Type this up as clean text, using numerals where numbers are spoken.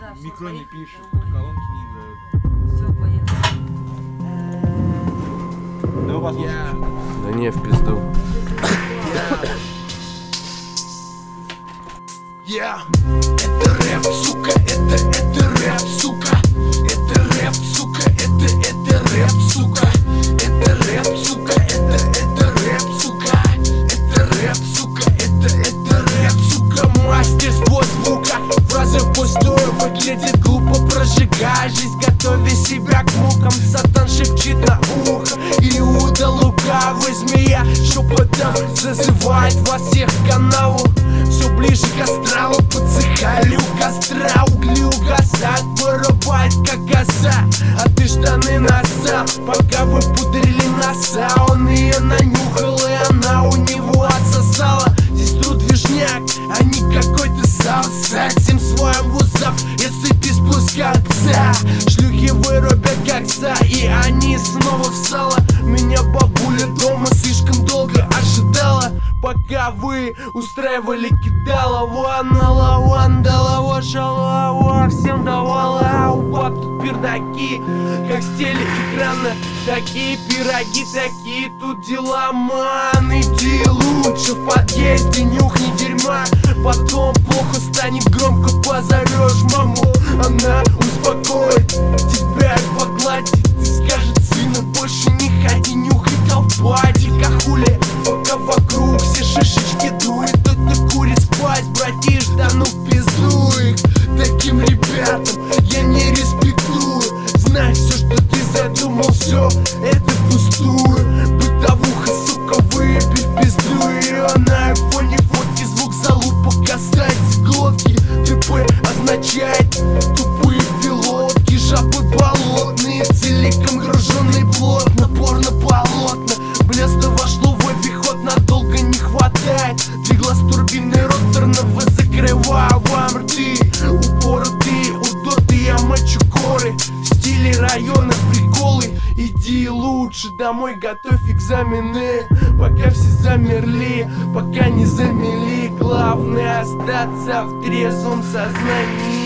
Да, всё, микро не поехали пишет, домой. колонки не играют. Все, поехали. Давай послушаем. Да не, в пизду. Это рэп, сука, это рэп, сука. Это рэп, сука, это рэп, сука. Это рэп, сука, это рэп, сука. Это рэп, сука, это рэп, сука. Мастерство звука, фраза пустую выглядит глупо, прожигая жизнь, готовя себя к мукам. Сатан шепчет на ухо, Иуда лукавый змея шепотом зазывает вас всех к каналу. Все ближе к астралу, подсыхали у костра, угли угасают, вырубает как коса. А ты штаны насал, пока вы пудрили носа. Он ее нанюхал, и она у него отсосала. Здесь тут движняк, а не какой-то салса. Всем своим вузам, если ты спускаться. Шлюхи вырубят как са, и они снова в сало. Меня бабуля дома слишком долго ожидала, пока вы устраивали кидала. Ванала, вандала, вашала, всем давала. У баб тут пердаки, как с телеэкрана. Такие пироги, такие тут дела, ман. Иди лучше в подъезде, нюхни дерьма. Потом плохо станет, громко позовешь маму. Она успокоит тебя и погладит и скажет: сына, больше не ходи, нюхай колпатика. Хули, пока вокруг все шишечки дует, тот ты курит спать, братиш, да ну в пизду их. Таким ребятам я не респектую. Знай, все, что ты задумал, все это пустую. Бытовуха, сука, выпей в пизду ее. На айфоне фотки, звук залупа касается глотки. ТП означает тупые пилотки. Жабы болотные, целиком груженный плотно. Порно-полотна, блесно вошло в обиход, надолго не хватает. Двиглась турбины роторного, закрываю вам рты. Упоротые, удоты, я мочу коры. В стиле района приколы. Иди лучше домой, готовь экзамены. Пока все замерли, пока не замели. Главное остаться в трезвом сознании.